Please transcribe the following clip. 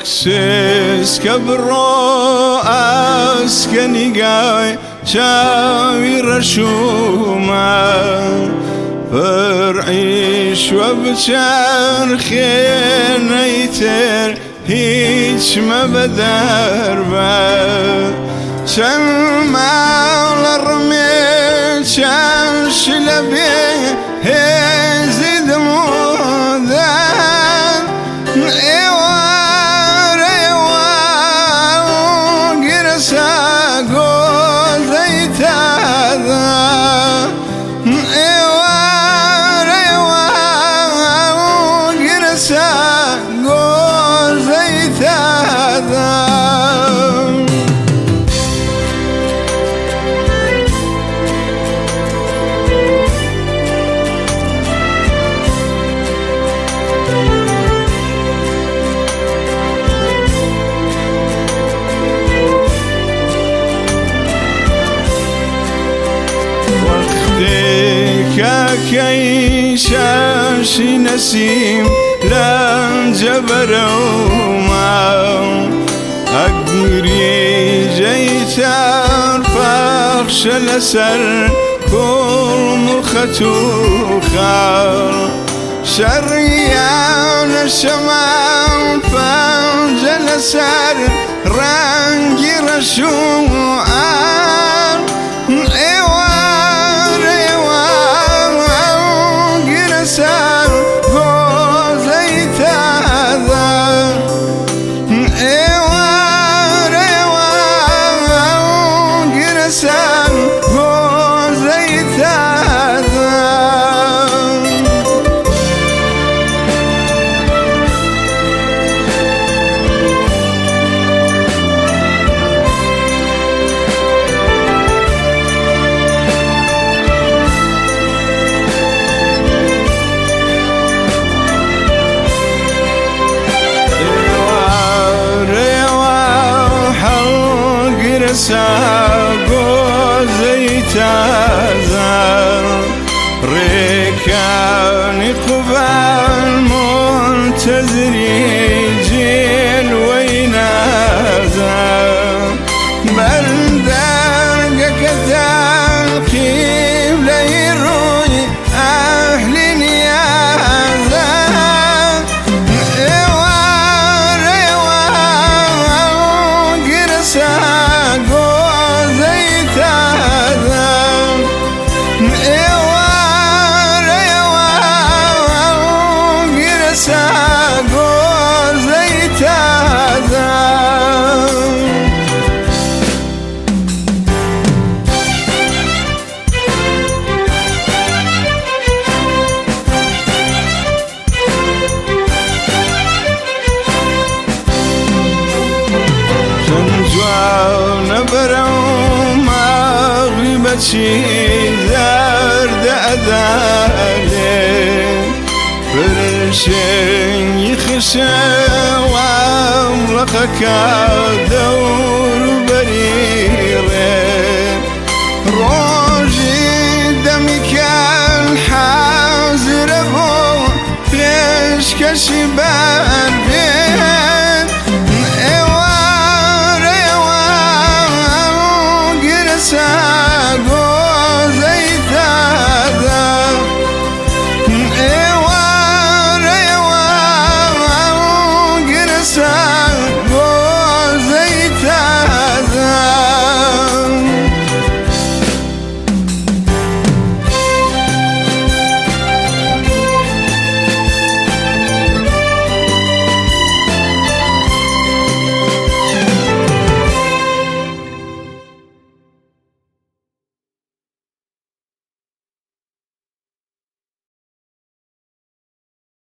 سيس كبرو أسكني قاي شاوي رشوما فرعيش وبشار خين يتر هيش ما بدر با شمع الرمي شمش لبي هزي دمودان ايوار ايوار قرسا قوزي تاذا ايوار ايوار قرسا قوزي تاذا كاكي شاشي نسيم لان جبروما أقري جيتار فاخش لسر كل مخطو خار شريان الشمال فانجل سر رانجي رشوان ايوار ايوار قرسان غوزي تاذا ايوار ايوار قرسان غوزي تاذا ساقو زيتازا ريكاني قبال منتظري جيل وينازا بلدان قكتان كيف ليروي أهلي نيازا ايوار ايوار قرسا ايوار ايوار قرسا غوزي تاذا شنجوان بروما غيبتي زارد أذالي فرشين يخشى وعمرك دور بريري